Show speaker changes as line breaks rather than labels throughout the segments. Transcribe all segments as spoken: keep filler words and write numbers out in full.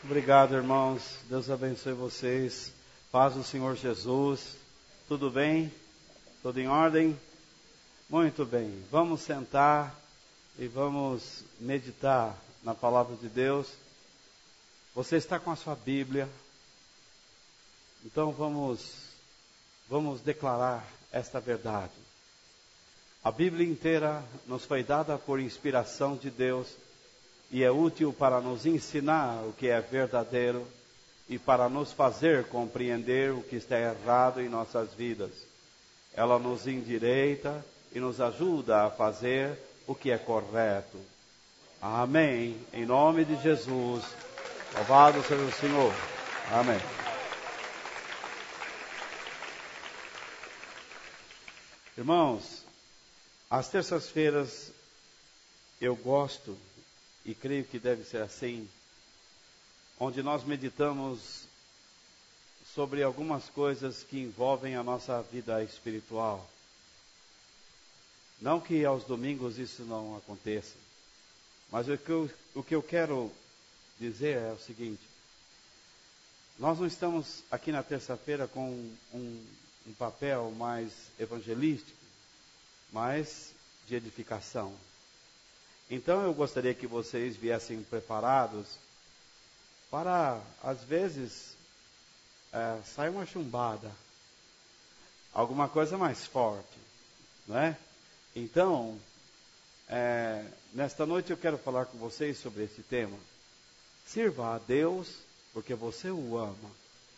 Obrigado, irmãos. Deus abençoe vocês. Paz do Senhor Jesus. Tudo bem? Tudo em ordem? Muito bem. Vamos sentar e vamos meditar na palavra de Deus. Você está com a sua Bíblia? Então vamos, vamos declarar esta verdade. A Bíblia inteira nos foi dada por inspiração de Deus e é útil para nos ensinar o que é verdadeiro e para nos fazer compreender o que está errado em nossas vidas. Ela nos endireita e nos ajuda a fazer o que é correto. Amém. Em nome de Jesus. Louvado seja o Senhor. Amém. Irmãos, às terças-feiras eu gosto, e creio que deve ser assim, onde nós meditamos sobre algumas coisas que envolvem a nossa vida espiritual. Não que aos domingos isso não aconteça, mas o que eu, o que eu quero dizer é o seguinte: nós não estamos aqui na terça-feira com um, um papel mais evangelístico, mas de edificação. Então eu gostaria que vocês viessem preparados para, às vezes, é, sair uma chumbada, alguma coisa mais forte, não é? Então, é, nesta noite eu quero falar com vocês sobre esse tema. Sirva a Deus porque você o ama.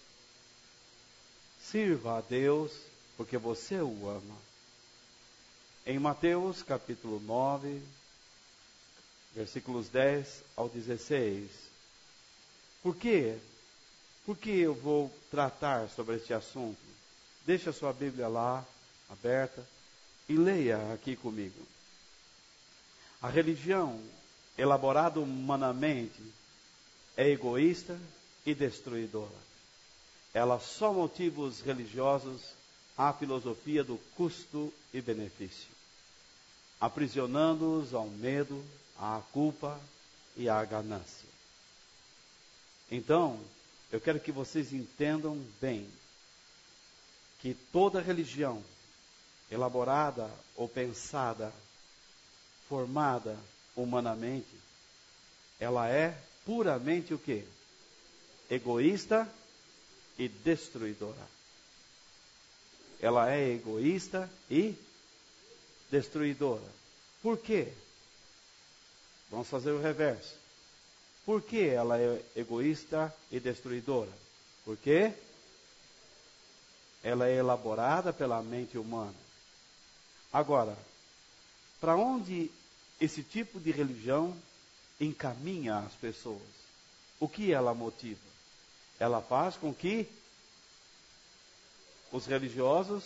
Sirva a Deus porque você o ama. Em Mateus capítulo nove, versículos dez ao dezesseis. Por quê? Por que eu vou tratar sobre este assunto? Deixe a sua Bíblia lá, aberta, e leia aqui comigo. A religião, elaborada humanamente, é egoísta e destruidora. Ela só motivos religiosos à filosofia do custo e benefício, aprisionando-os ao medo, à culpa e à ganância. Então, eu quero que vocês entendam bem que toda religião elaborada ou pensada, formada humanamente, ela é puramente o quê? Egoísta e destruidora. Ela é egoísta e destruidora. Por quê? Vamos fazer o reverso. Por que ela é egoísta e destruidora? Porque ela é elaborada pela mente humana. Agora, para onde esse tipo de religião encaminha as pessoas? O que ela motiva? Ela faz com que os religiosos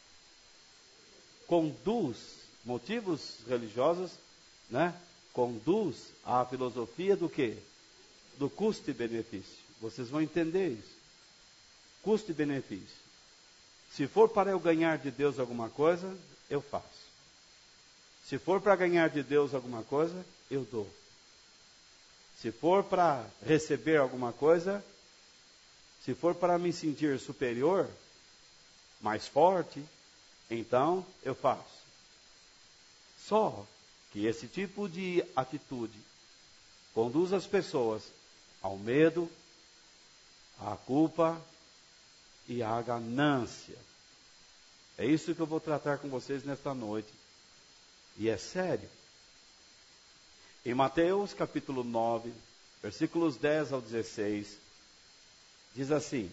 conduz, motivos religiosos, né? Conduz à filosofia do quê? Do custo e benefício. Vocês vão entender isso. Custo e benefício. Se for para eu ganhar de Deus alguma coisa, eu faço. Se for para ganhar de Deus alguma coisa, eu dou. Se for para receber alguma coisa, se for para me sentir superior, mais forte, então eu faço. Só que esse tipo de atitude conduz as pessoas ao medo, à culpa e à ganância. É isso que eu vou tratar com vocês nesta noite. E é sério. Em Mateus capítulo nove, versículos dez ao dezesseis, diz assim: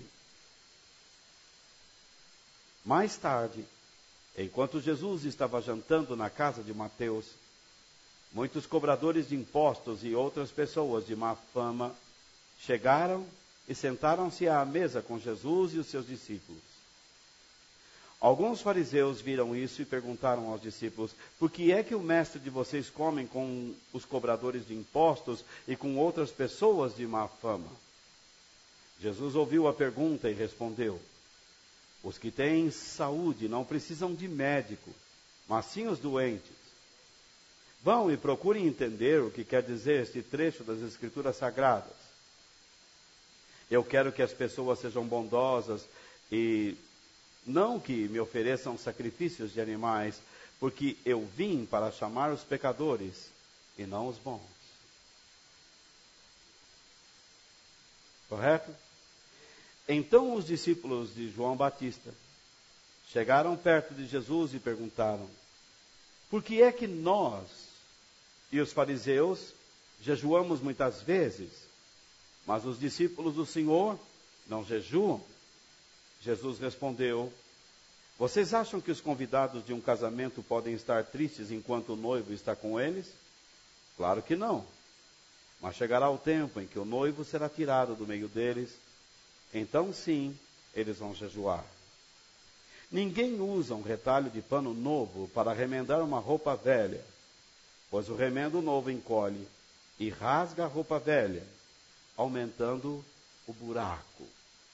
mais tarde, enquanto Jesus estava jantando na casa de Mateus, muitos cobradores de impostos e outras pessoas de má fama chegaram e sentaram-se à mesa com Jesus e os seus discípulos. Alguns fariseus viram isso e perguntaram aos discípulos: por que é que o mestre de vocês come com os cobradores de impostos e com outras pessoas de má fama? Jesus ouviu a pergunta e respondeu: os que têm saúde não precisam de médico, mas sim os doentes. Vão e procurem entender o que quer dizer este trecho das Escrituras Sagradas. Eu quero que as pessoas sejam bondosas e não que me ofereçam sacrifícios de animais, porque eu vim para chamar os pecadores e não os bons. Correto? Então os discípulos de João Batista chegaram perto de Jesus e perguntaram: por que é que nós e os fariseus jejuamos muitas vezes, mas os discípulos do Senhor não jejuam? Jesus respondeu: vocês acham que os convidados de um casamento podem estar tristes enquanto o noivo está com eles? Claro que não. Mas chegará o tempo em que o noivo será tirado do meio deles, então sim, eles vão jejuar. Ninguém usa um retalho de pano novo para remendar uma roupa velha, pois o remendo novo encolhe e rasga a roupa velha, aumentando o buraco.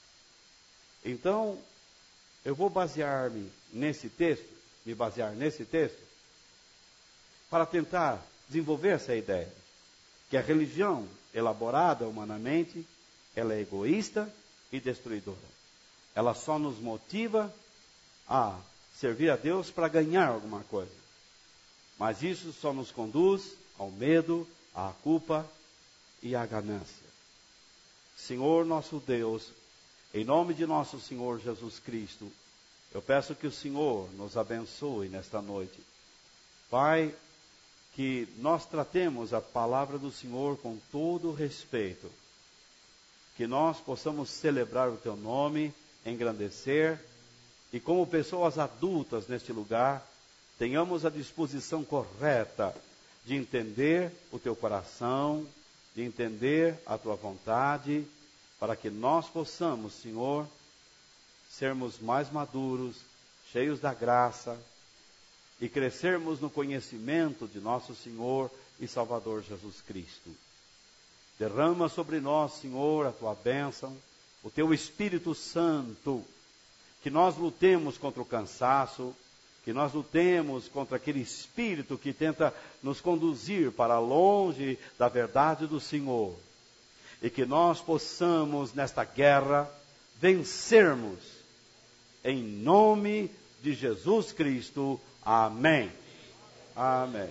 Então, eu vou basear-me nesse texto, me basear nesse texto, para tentar desenvolver essa ideia, que a religião elaborada humanamente, ela é egoísta e destruidora. Ela só nos motiva a servir a Deus para ganhar alguma coisa. Mas isso só nos conduz ao medo, à culpa e à ganância. Senhor nosso Deus, em nome de nosso Senhor Jesus Cristo, eu peço que o Senhor nos abençoe nesta noite. Pai, que nós tratemos a palavra do Senhor com todo respeito. Que nós possamos celebrar o Teu nome, engrandecer, e como pessoas adultas neste lugar, tenhamos a disposição correta de entender o Teu coração, de entender a Tua vontade, para que nós possamos, Senhor, sermos mais maduros, cheios da graça, e crescermos no conhecimento de nosso Senhor e Salvador Jesus Cristo. Derrama sobre nós, Senhor, a Tua bênção, o Teu Espírito Santo, que nós lutemos contra o cansaço, que nós lutemos contra aquele espírito que tenta nos conduzir para longe da verdade do Senhor, e que nós possamos, nesta guerra, vencermos, em nome de Jesus Cristo. Amém. Amém.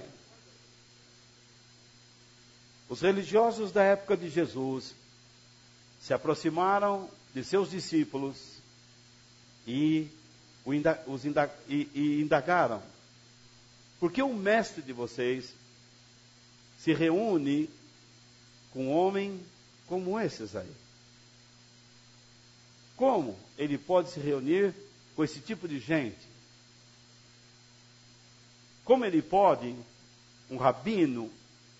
Os religiosos da época de Jesus se aproximaram de seus discípulos e, os indag, e, e indagaram: por que o mestre de vocês se reúne com um homem como esses aí? Como ele pode se reunir com esse tipo de gente? Como ele pode, um rabino,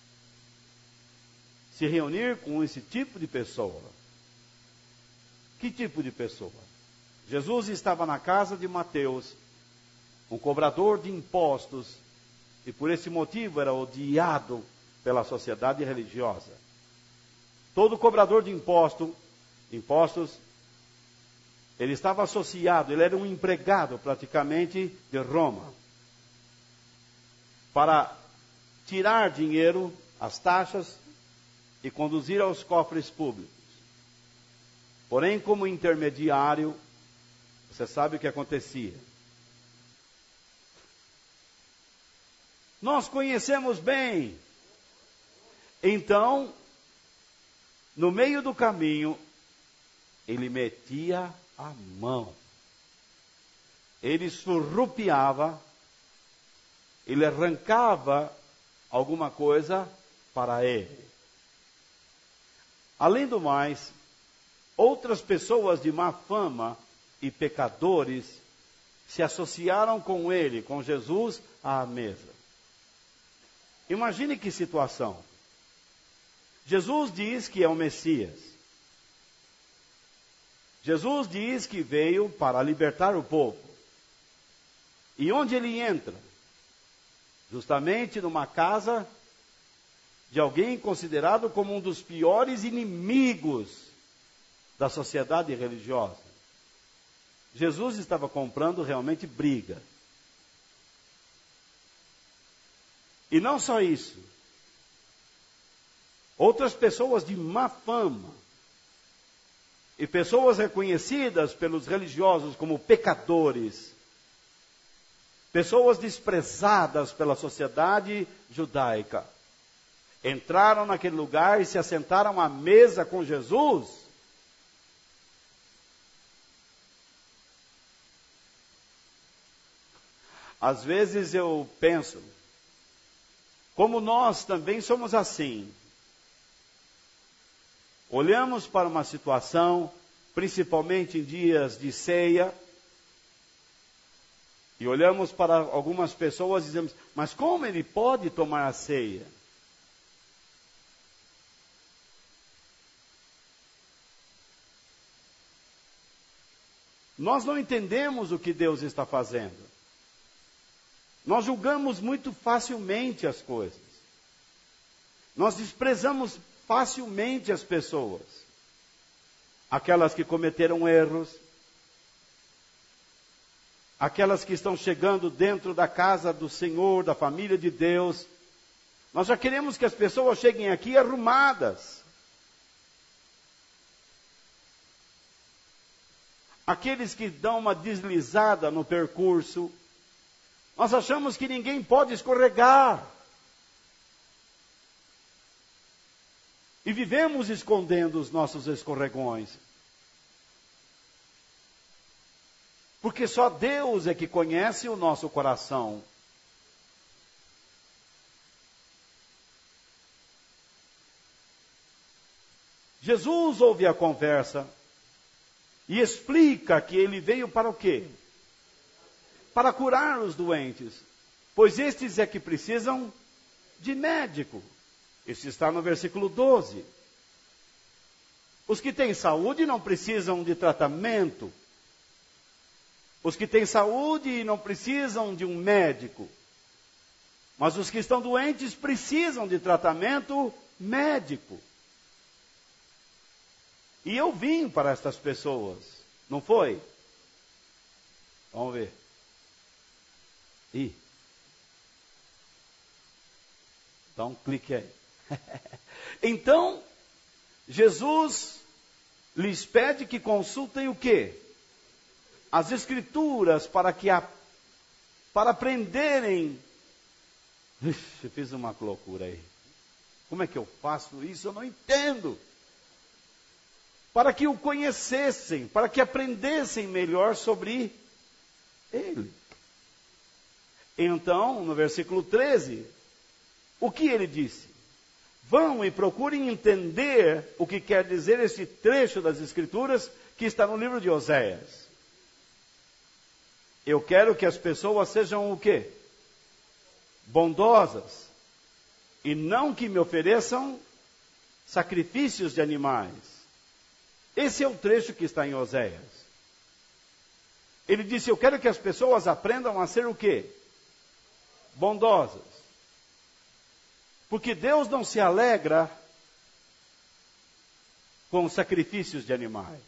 se reunir com esse tipo de pessoa? Que tipo de pessoa? Jesus estava na casa de Mateus, um cobrador de impostos, e por esse motivo era odiado pela sociedade religiosa. Todo cobrador de imposto, impostos, ele estava associado, ele era um empregado praticamente de Roma, para tirar dinheiro, as taxas, e conduzir aos cofres públicos. Porém, como intermediário, você sabe o que acontecia. Nós conhecemos bem. Então, no meio do caminho, ele metia a mão. Ele surrupiava, ele arrancava alguma coisa para ele. Além do mais, outras pessoas de má fama e pecadores se associaram com ele, com Jesus, à mesa. Imagine que situação. Jesus diz que é o Messias. Jesus diz que veio para libertar o povo. E onde ele entra? Justamente numa casa de alguém considerado como um dos piores inimigos da sociedade religiosa. Jesus estava comprando realmente briga. E não só isso. Outras pessoas de má fama e pessoas reconhecidas pelos religiosos como pecadores, pessoas desprezadas pela sociedade judaica, entraram naquele lugar e se assentaram à mesa com Jesus. Às vezes eu penso, como nós também somos assim. Olhamos para uma situação, principalmente em dias de ceia, e olhamos para algumas pessoas e dizemos, mas como ele pode tomar a ceia? Nós não entendemos o que Deus está fazendo. Nós julgamos muito facilmente as coisas. Nós desprezamos facilmente as pessoas. Aquelas que cometeram erros. Aquelas que estão chegando dentro da casa do Senhor, da família de Deus. Nós já queremos que as pessoas cheguem aqui arrumadas. Aqueles que dão uma deslizada no percurso. Nós achamos que ninguém pode escorregar. E vivemos escondendo os nossos escorregões. Porque só Deus é que conhece o nosso coração. Jesus ouve a conversa e explica que ele veio para o quê? Para curar os doentes, pois estes é que precisam de médico. Isso está no versículo doze. Os que têm saúde não precisam de tratamento. Os que têm saúde não precisam de um médico. Mas os que estão doentes precisam de tratamento médico. E eu vim para estas pessoas, não foi? Vamos ver. Ih. Dá um clique aí. Então, Jesus lhes pede que consultem o quê? As Escrituras para que a, para aprenderem. Ixi, eu fiz uma loucura aí. Como é que eu faço isso? Eu não entendo. Para que o conhecessem, para que aprendessem melhor sobre ele. Então, no versículo treze, o que ele disse? Vão e procurem entender o que quer dizer esse trecho das Escrituras que está no livro de Oséias. Eu quero que as pessoas sejam o quê? Bondosas. E não que me ofereçam sacrifícios de animais. Esse é o trecho que está em Oséias. Ele disse, eu quero que as pessoas aprendam a ser o quê? Bondosas. Porque Deus não se alegra com sacrifícios de animais.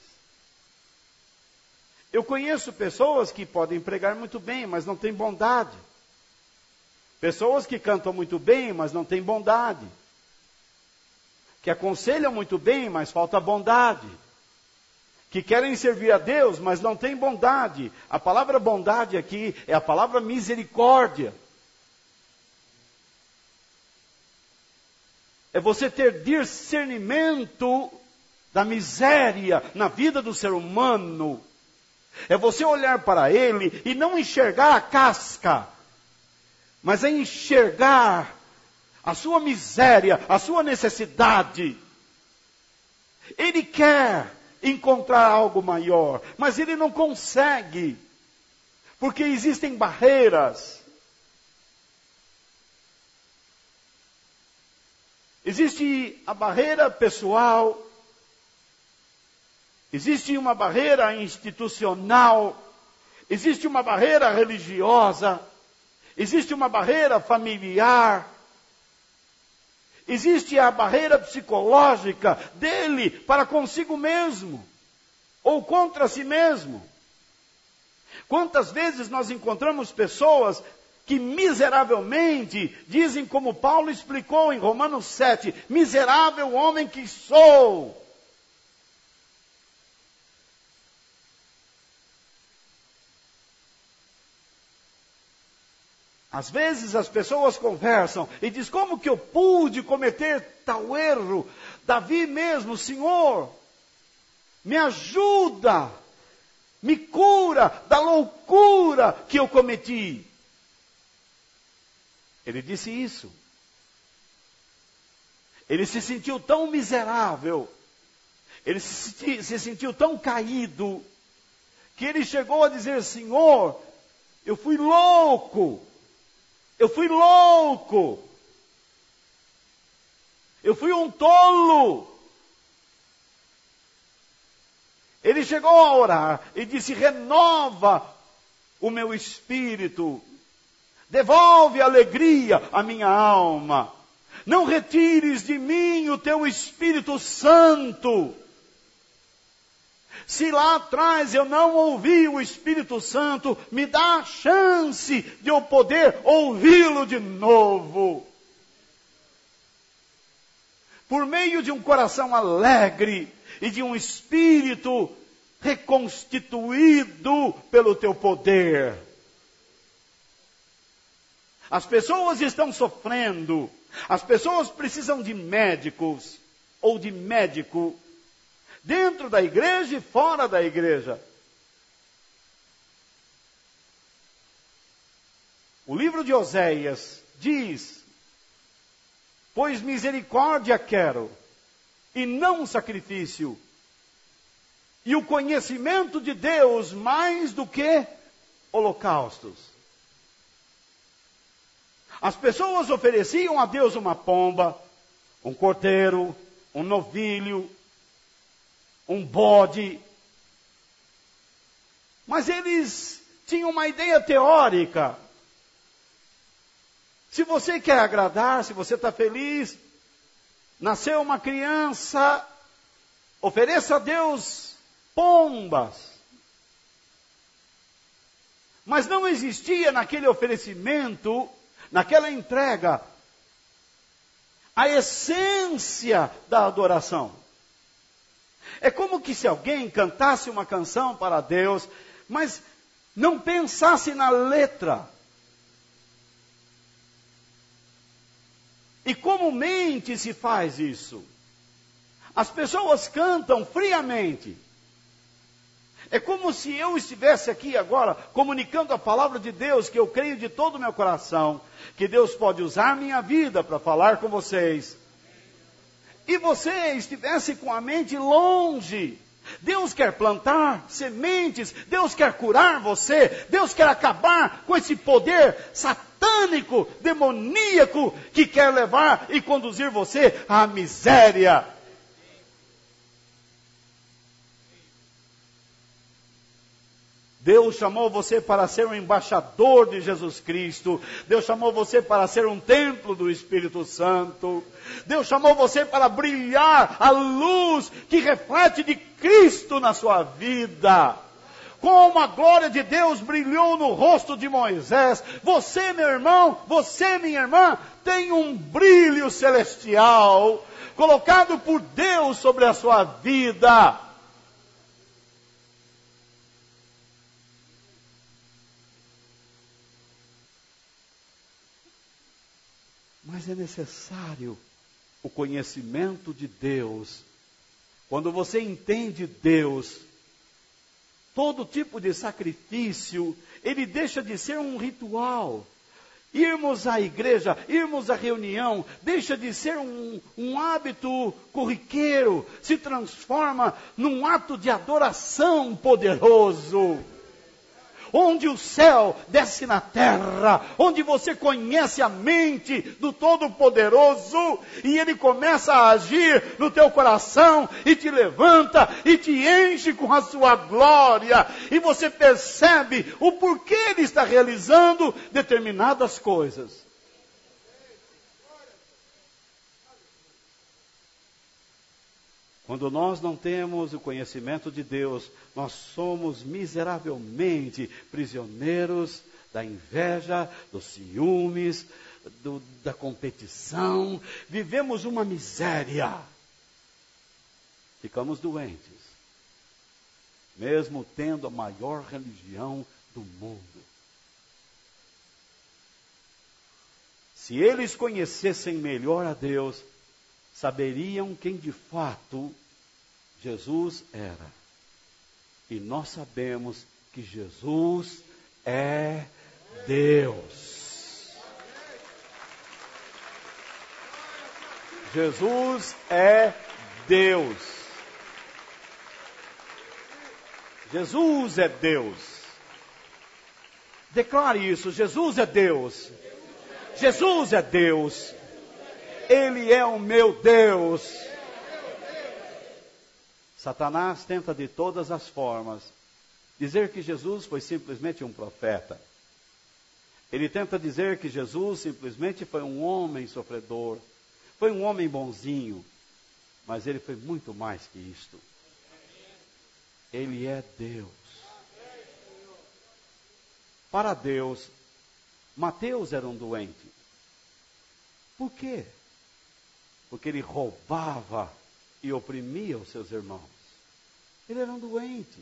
Eu conheço pessoas que podem pregar muito bem, mas não têm bondade. Pessoas que cantam muito bem, mas não têm bondade. Que aconselham muito bem, mas falta bondade. Que querem servir a Deus, mas não têm bondade. A palavra bondade aqui é a palavra misericórdia. É você ter discernimento da miséria na vida do ser humano. É você olhar para ele e não enxergar a casca, mas é enxergar a sua miséria, a sua necessidade. Ele quer encontrar algo maior, mas ele não consegue, porque existem barreiras. Existe a barreira pessoal, existe uma barreira institucional, existe uma barreira religiosa, existe uma barreira familiar, existe a barreira psicológica dele para consigo mesmo, ou contra si mesmo. Quantas vezes nós encontramos pessoas que miseravelmente dizem, como Paulo explicou em Romanos sete, miserável homem que sou. Às vezes as pessoas conversam e dizem, como que eu pude cometer tal erro? Davi mesmo, Senhor, me ajuda, me cura da loucura que eu cometi. Ele disse isso. Ele se sentiu tão miserável, ele se, senti, se sentiu tão caído, que ele chegou a dizer, Senhor, eu fui louco, eu fui louco, eu fui um tolo. Ele chegou a orar e disse, renova o meu espírito, devolve alegria à minha alma, não retires de mim o teu Espírito Santo. Se lá atrás eu não ouvi o Espírito Santo, me dá a chance de eu poder ouvi-lo de novo. Por meio de um coração alegre e de um espírito reconstituído pelo teu poder. As pessoas estão sofrendo, as pessoas precisam de médicos ou de médico, dentro da igreja e fora da igreja. O livro de Oséias diz, pois misericórdia quero, e não sacrifício, e o conhecimento de Deus mais do que holocaustos. As pessoas ofereciam a Deus uma pomba, um cordeiro, um novilho, um bode. Mas eles tinham uma ideia teórica. Se você quer agradar, se você está feliz, nasceu uma criança, ofereça a Deus pombas. Mas não existia naquele oferecimento, naquela entrega, a essência da adoração. É como que se alguém cantasse uma canção para Deus, mas não pensasse na letra. E comumente se faz isso. As pessoas cantam friamente. É como se eu estivesse aqui agora comunicando a palavra de Deus, que eu creio de todo o meu coração, que Deus pode usar a minha vida para falar com vocês. E você estivesse com a mente longe. Deus quer plantar sementes, Deus quer curar você, Deus quer acabar com esse poder satânico, demoníaco, que quer levar e conduzir você à miséria. Deus chamou você para ser um embaixador de Jesus Cristo. Deus chamou você para ser um templo do Espírito Santo. Deus chamou você para brilhar a luz que reflete de Cristo na sua vida. Como a glória de Deus brilhou no rosto de Moisés, você, meu irmão, você, minha irmã, tem um brilho celestial colocado por Deus sobre a sua vida. Mas é necessário o conhecimento de Deus. Quando você entende Deus, todo tipo de sacrifício, ele deixa de ser um ritual. Irmos à igreja, irmos à reunião, deixa de ser um, um hábito corriqueiro, se transforma num ato de adoração poderoso. Onde o céu desce na terra, onde você conhece a mente do Todo-Poderoso, e Ele começa a agir no teu coração, e te levanta, e te enche com a sua glória, e você percebe o porquê Ele está realizando determinadas coisas. Quando nós não temos o conhecimento de Deus, nós somos miseravelmente prisioneiros da inveja, dos ciúmes, do, da competição. Vivemos uma miséria. Ficamos doentes, mesmo tendo a maior religião do mundo. Se eles conhecessem melhor a Deus, saberiam quem de fato Jesus era. E nós sabemos que Jesus é Deus. Jesus é Deus. Jesus é Deus. Declare isso, Jesus é Deus. Jesus é Deus. Ele é o meu Deus. Satanás tenta de todas as formas dizer que Jesus foi simplesmente um profeta. Ele tenta dizer que Jesus simplesmente foi um homem sofredor, foi um homem bonzinho, mas ele foi muito mais que isto. Ele é Deus. Para Deus, Mateus era um doente. Por quê? Porque ele roubava e oprimia os seus irmãos. Ele era um doente.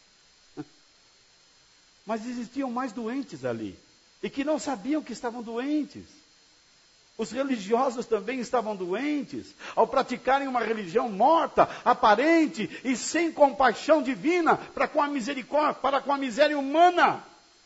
Mas existiam mais doentes ali, e que não sabiam que estavam doentes. Os religiosos também estavam doentes, ao praticarem uma religião morta, aparente e sem compaixão divina para com a misericórdia, para com a miséria humana.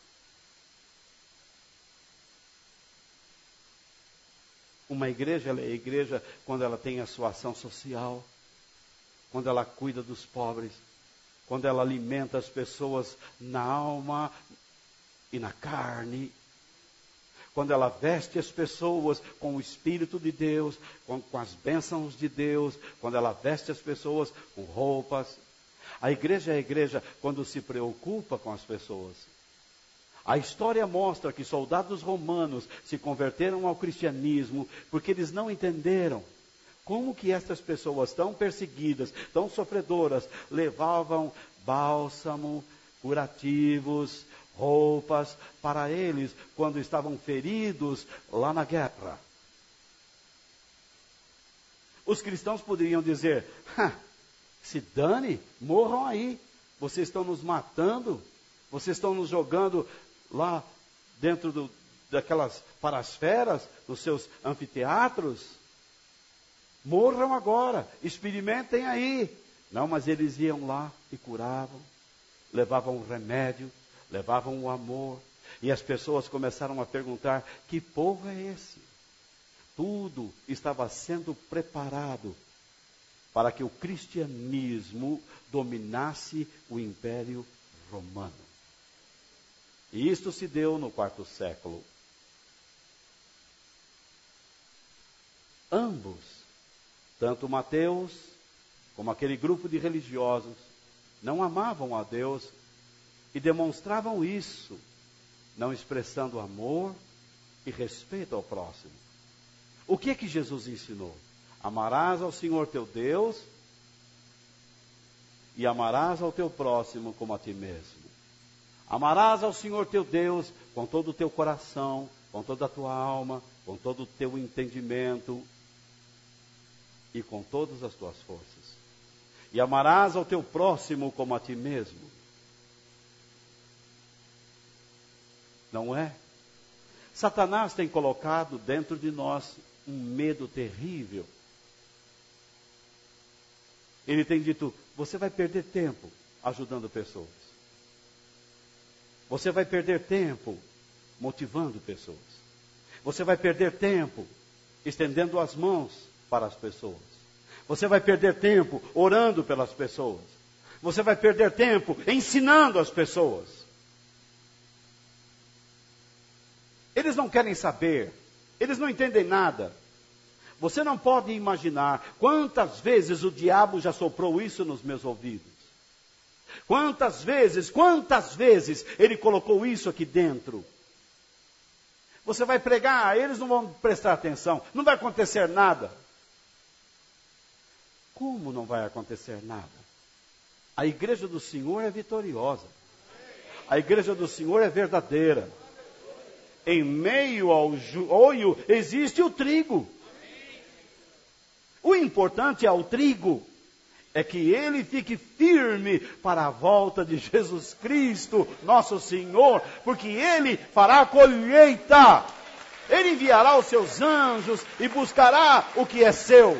Uma igreja, ela é igreja quando ela tem a sua ação social, quando ela cuida dos pobres, quando ela alimenta as pessoas na alma e na carne, quando ela veste as pessoas com o Espírito de Deus, com, com as bênçãos de Deus, quando ela veste as pessoas com roupas. A igreja é a igreja quando se preocupa com as pessoas. A história mostra que soldados romanos se converteram ao cristianismo porque eles não entenderam como que estas pessoas tão perseguidas, tão sofredoras, levavam bálsamo, curativos, roupas para eles quando estavam feridos lá na guerra. Os cristãos poderiam dizer, se dane, morram aí, vocês estão nos matando, vocês estão nos jogando lá dentro do, daquelas parasferas, dos seus anfiteatros, morram agora, experimentem aí. Não, mas eles iam lá e curavam, levavam o remédio, levavam o amor, e as pessoas começaram a perguntar, que povo é esse? Tudo estava sendo preparado para que o cristianismo dominasse o Império Romano. E isto se deu no quarto século. Ambos, tanto Mateus como aquele grupo de religiosos, não amavam a Deus e demonstravam isso, não expressando amor e respeito ao próximo. O que é que Jesus ensinou? Amarás ao Senhor teu Deus e amarás ao teu próximo como a ti mesmo. Amarás ao Senhor teu Deus com todo o teu coração, com toda a tua alma, com todo o teu entendimento e com todas as tuas forças. E amarás ao teu próximo como a ti mesmo. Não é? Satanás tem colocado dentro de nós um medo terrível. Ele tem dito, você vai perder tempo ajudando pessoas. Você vai perder tempo motivando pessoas. Você vai perder tempo estendendo as mãos para as pessoas. Você vai perder tempo orando pelas pessoas. Você vai perder tempo ensinando as pessoas. Eles não querem saber. Eles não entendem nada. Você não pode imaginar quantas vezes o diabo já soprou isso nos meus ouvidos. Quantas vezes, quantas vezes ele colocou isso aqui dentro. Você vai pregar, eles não vão prestar atenção, não vai acontecer nada. Como não vai acontecer nada? A igreja do Senhor é vitoriosa. A igreja do Senhor é verdadeira. Em meio ao joio existe o trigo. O importante é o trigo. É que ele fique firme para a volta de Jesus Cristo, nosso Senhor, porque ele fará a colheita. Ele enviará os seus anjos e buscará o que é seu.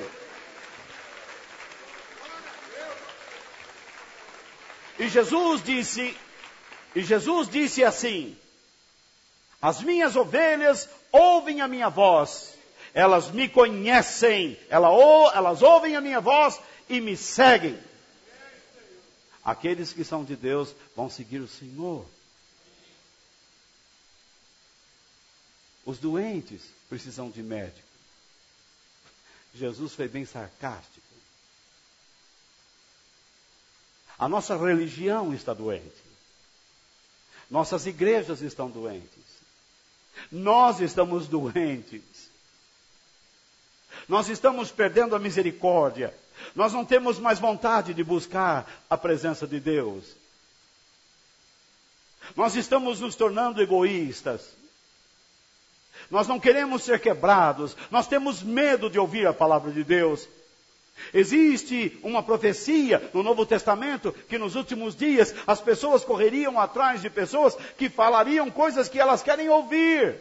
E Jesus disse, e Jesus disse assim: as minhas ovelhas ouvem a minha voz, elas me conhecem, elas ouvem a minha voz e me seguem. Aqueles que são de Deus vão seguir o Senhor. Os doentes precisam de médico. Jesus foi bem sarcástico. A nossa religião está doente. Nossas igrejas estão doentes. Nós estamos doentes. Nós estamos perdendo a misericórdia. Nós não temos mais vontade de buscar a presença de Deus. Nós estamos nos tornando egoístas. Nós não queremos ser quebrados. Nós temos medo de ouvir a palavra de Deus. Existe uma profecia no Novo Testamento que nos últimos dias as pessoas correriam atrás de pessoas que falariam coisas que elas querem ouvir.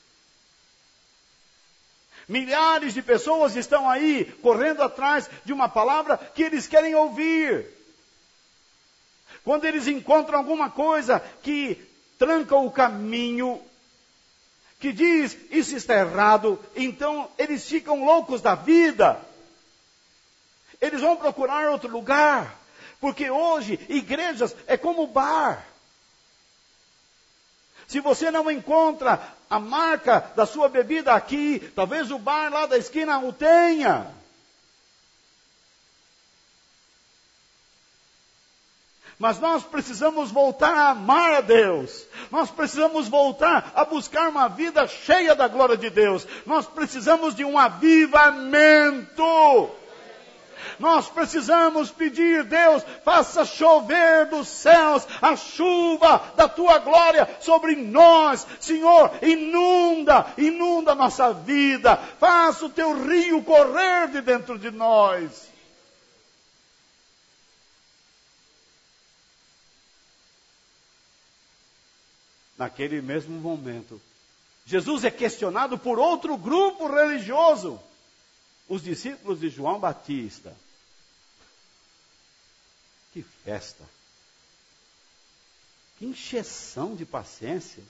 Milhares de pessoas estão aí correndo atrás de uma palavra que eles querem ouvir. Quando eles encontram alguma coisa que tranca o caminho, que diz isso está errado, então eles ficam loucos da vida. Eles vão procurar outro lugar, porque hoje igrejas é como bar. Se você não encontra a marca da sua bebida aqui, talvez o bar lá da esquina o tenha. Mas nós precisamos voltar a amar a Deus. Nós precisamos voltar a buscar uma vida cheia da glória de Deus. Nós precisamos de um avivamento. Nós precisamos pedir, Deus, faça chover dos céus a chuva da tua glória sobre nós. Senhor, inunda, inunda a nossa vida. Faça o teu rio correr de dentro de nós. Naquele mesmo momento, Jesus é questionado por outro grupo religioso. Os discípulos de João Batista. Que festa. Que encheção de paciência.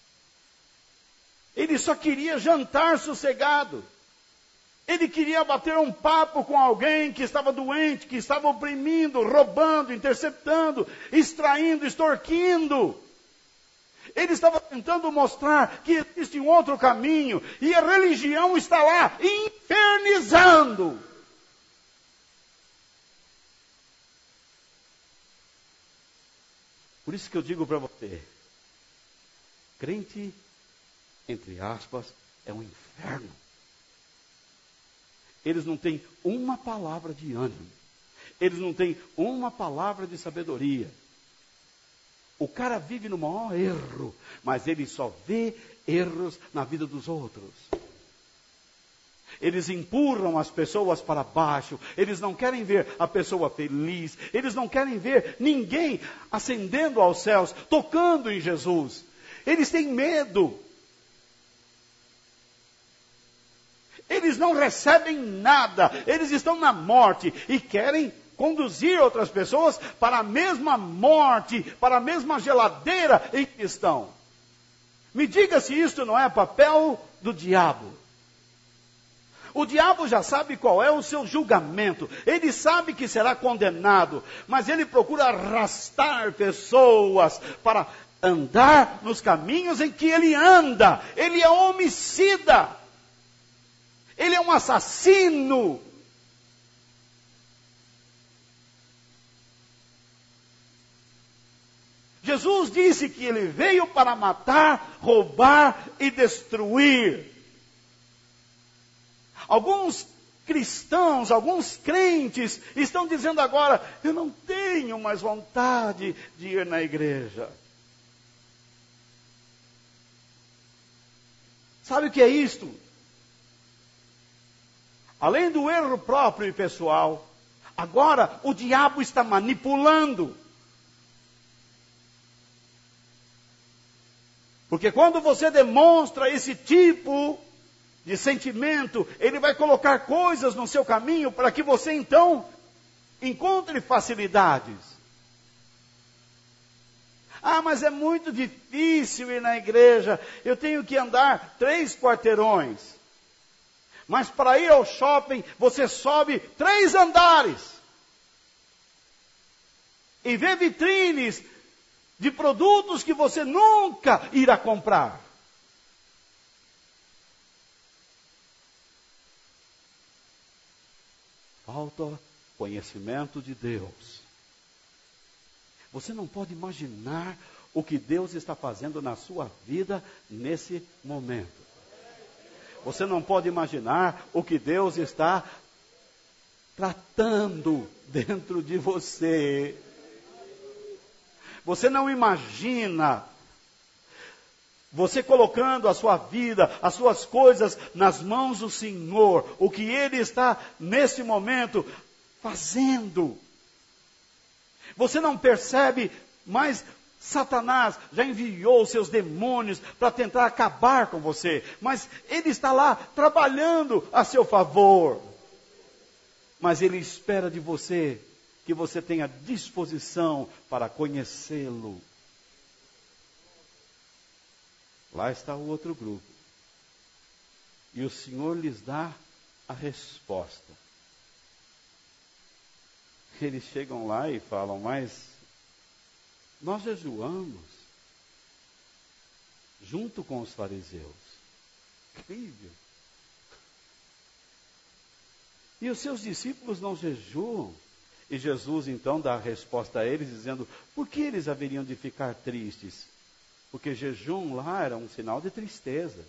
Ele só queria jantar sossegado. Ele queria bater um papo com alguém que estava doente, que estava oprimindo, roubando, interceptando, extraindo, extorquindo. Ele estava tentando mostrar que existe um outro caminho. E a religião está lá, infernizando. Por isso que eu digo para você. Crente, entre aspas, é um inferno. Eles não têm uma palavra de ânimo. Eles não têm uma palavra de sabedoria. O cara vive no maior erro, mas ele só vê erros na vida dos outros. Eles empurram as pessoas para baixo, eles não querem ver a pessoa feliz, eles não querem ver ninguém ascendendo aos céus, tocando em Jesus. Eles têm medo. Eles não recebem nada, eles estão na morte e querem conduzir outras pessoas para a mesma morte, para a mesma geladeira em que estão. Me diga se isto não é papel do diabo. O diabo já sabe qual é o seu julgamento. Ele sabe que será condenado, mas ele procura arrastar pessoas para andar nos caminhos em que ele anda. Ele é homicida. Ele é um assassino. Jesus disse que ele veio para matar, roubar e destruir. Alguns cristãos, alguns crentes estão dizendo agora, eu não tenho mais vontade de ir na igreja. Sabe o que é isto? Além do erro próprio e pessoal, agora o diabo está manipulando. Porque quando você demonstra esse tipo de sentimento, Ele vai colocar coisas no seu caminho para que você então encontre facilidades. Ah, mas é muito difícil ir na igreja, eu tenho que andar três quarteirões. Mas para ir ao shopping, você sobe três andares. E vê vitrines de produtos que você nunca irá comprar. Falta conhecimento de Deus. Você não pode imaginar o que Deus está fazendo na sua vida nesse momento. Você não pode imaginar o que Deus está tratando dentro de você. Você não imagina você colocando a sua vida, as suas coisas nas mãos do Senhor, o que Ele está nesse momento fazendo. Você não percebe, mas Satanás já enviou seus demônios para tentar acabar com você, mas ele está lá trabalhando a seu favor. Mas ele espera de você que você tenha disposição para conhecê-lo. Lá está o outro grupo. E o Senhor lhes dá a resposta. Eles chegam lá e falam, mas nós jejuamos junto com os fariseus. Incrível. E os seus discípulos não jejuam. E Jesus então dá a resposta a eles, dizendo, por que eles haveriam de ficar tristes? Porque jejum lá era um sinal de tristeza.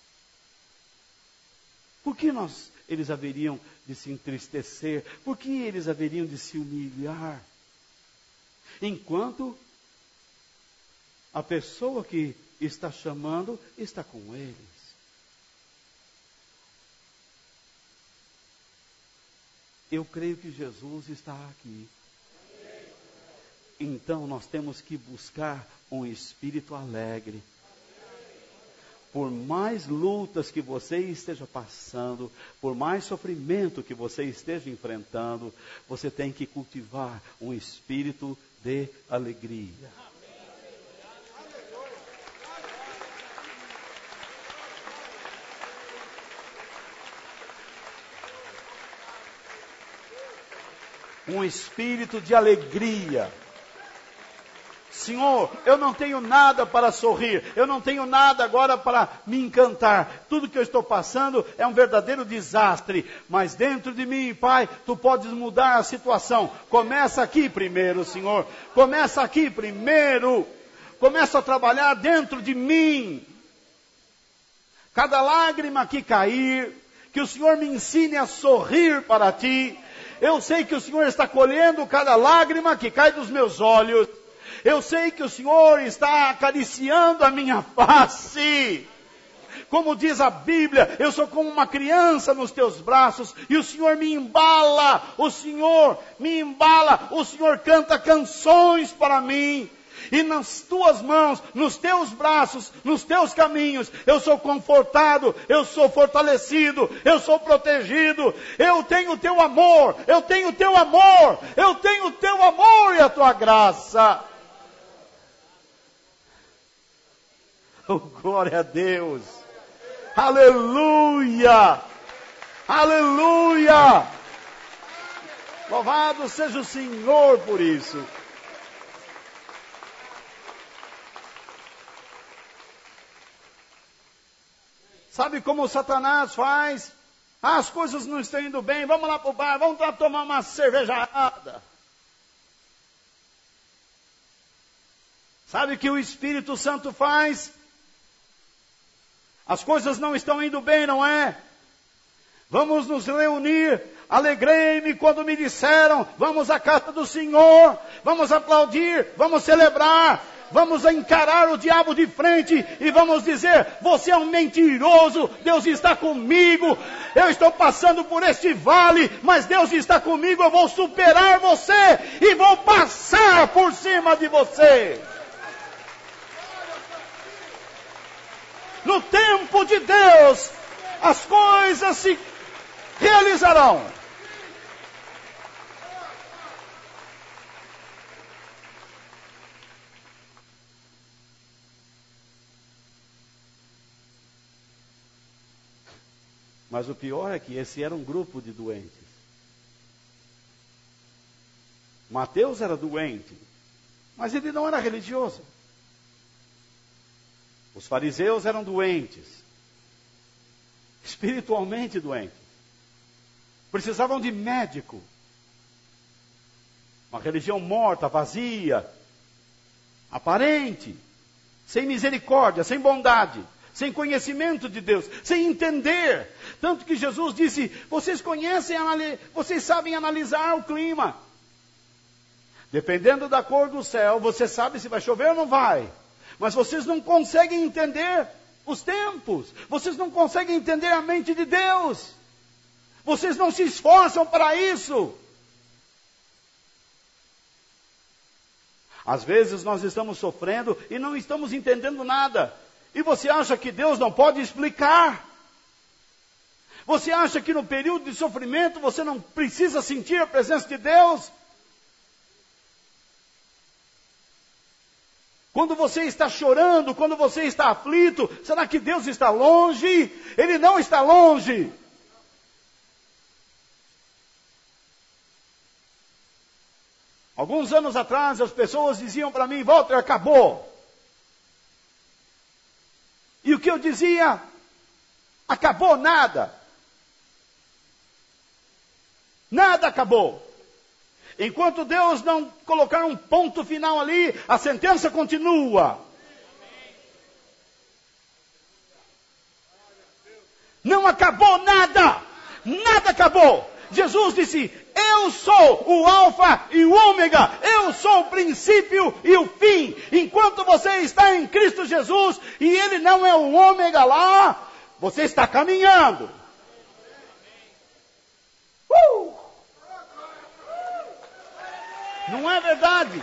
Por que nós, eles haveriam de se entristecer? Por que eles haveriam de se humilhar? Enquanto a pessoa que está chamando está com eles. Eu creio que Jesus está aqui. Então nós temos que buscar um espírito alegre. Por mais lutas que você esteja passando, por mais sofrimento que você esteja enfrentando, você tem que cultivar um espírito de alegria. Um espírito de alegria. Senhor, eu não tenho nada para sorrir, eu não tenho nada agora para me encantar. Tudo que eu estou passando é um verdadeiro desastre, mas dentro de mim, Pai, Tu podes mudar a situação. Começa aqui primeiro, Senhor, começa aqui primeiro, começa a trabalhar dentro de mim. Cada lágrima que cair, que o Senhor me ensine a sorrir para Ti. Eu sei que o Senhor está colhendo cada lágrima que cai dos meus olhos. Eu sei que o Senhor está acariciando a minha face. Como diz a Bíblia, eu sou como uma criança nos teus braços, e o Senhor me embala, o Senhor me embala, o Senhor canta canções para mim. E nas tuas mãos, nos teus braços, nos teus caminhos, eu sou confortado, eu sou fortalecido, eu sou protegido. Eu tenho o teu amor, eu tenho o teu amor, eu tenho o teu amor e a tua graça. Oh, glória a Deus. Aleluia. Aleluia. Louvado seja o Senhor por isso. Sabe como o Satanás faz? Ah, as coisas não estão indo bem, vamos lá para o bar, vamos lá tomar uma cervejada. Sabe o que o Espírito Santo faz? As coisas não estão indo bem, não é? Vamos nos reunir. Alegrei-me quando me disseram, vamos à casa do Senhor, vamos aplaudir, vamos celebrar. Vamos encarar o diabo de frente e vamos dizer, você é um mentiroso, Deus está comigo, eu estou passando por este vale, mas Deus está comigo, eu vou superar você e vou passar por cima de você. no tempo de Deus, as coisas se realizarão. Mas o pior é que esse era um grupo de doentes. Mateus era doente, mas ele não era religioso. Os fariseus eram doentes, espiritualmente doentes. Precisavam de médico. Uma religião morta, vazia, aparente, sem misericórdia, sem bondade, sem conhecimento de Deus, sem entender. Tanto que Jesus disse, vocês conhecem, vocês sabem analisar o clima. Dependendo da cor do céu, você sabe se vai chover ou não vai. Mas vocês não conseguem entender os tempos. Vocês não conseguem entender a mente de Deus. Vocês não se esforçam para isso. Às vezes nós estamos sofrendo e não estamos entendendo nada. E você acha que Deus não pode explicar? Você acha que no período de sofrimento você não precisa sentir a presença de Deus? Quando você está chorando, quando você está aflito, será que Deus está longe? Ele não está longe. Alguns anos atrás, as pessoas diziam para mim, Walter, acabou. E o que eu dizia? Acabou nada. Nada acabou. Enquanto Deus não colocar um ponto final ali, a sentença continua. Não acabou nada. Nada acabou. Jesus disse, eu sou o alfa e o ômega. Eu sou o princípio e o fim. Enquanto você está em Cristo Jesus e Ele não é o ômega lá, você está caminhando. Uh! Não é verdade?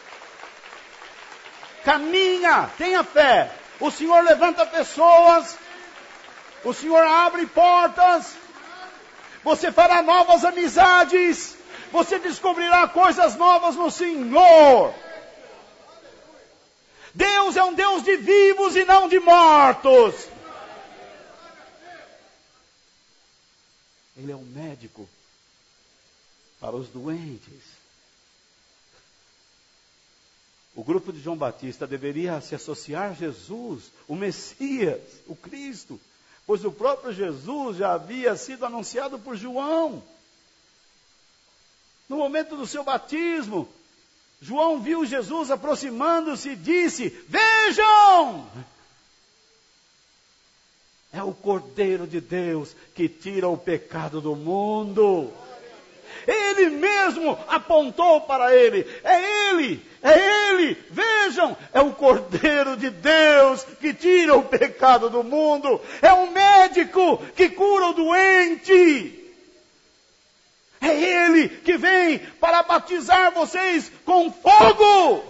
Caminha, tenha fé. O Senhor levanta pessoas. O Senhor abre portas. Você fará novas amizades. Você descobrirá coisas novas no Senhor. Deus é um Deus de vivos e não de mortos. Ele é um médico para os doentes. O grupo de João Batista deveria se associar a Jesus, o Messias, o Cristo, pois o próprio Jesus já havia sido anunciado por João. No momento do seu batismo, João viu Jesus aproximando-se e disse, vejam! É o Cordeiro de Deus que tira o pecado do mundo. Ele mesmo apontou para ele. É ele, é ele. Vejam, é o Cordeiro de Deus que tira o pecado do mundo. É o médico que cura o doente. É ele que vem para batizar vocês com fogo.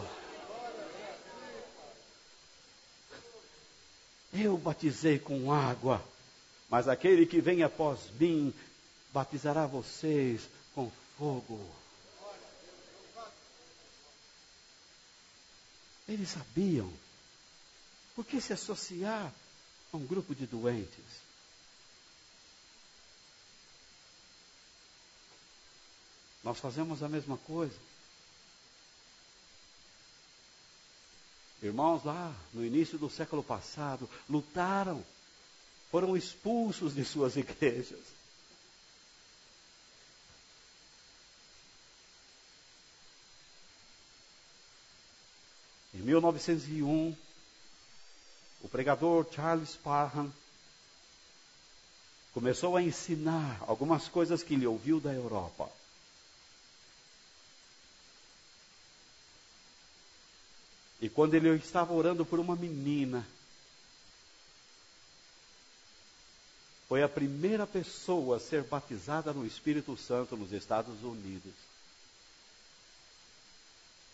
Eu batizei com água, mas aquele que vem após mim batizará vocês com fogo. Eles sabiam. Por que se associar a um grupo de doentes? Nós fazemos a mesma coisa. Irmãos lá, no início do século passado, lutaram, foram expulsos de suas igrejas. Em mil novecentos e um, o pregador Charles Parham começou a ensinar algumas coisas que ele ouviu da Europa. E quando ele estava orando por uma menina, foi a primeira pessoa a ser batizada no Espírito Santo nos Estados Unidos.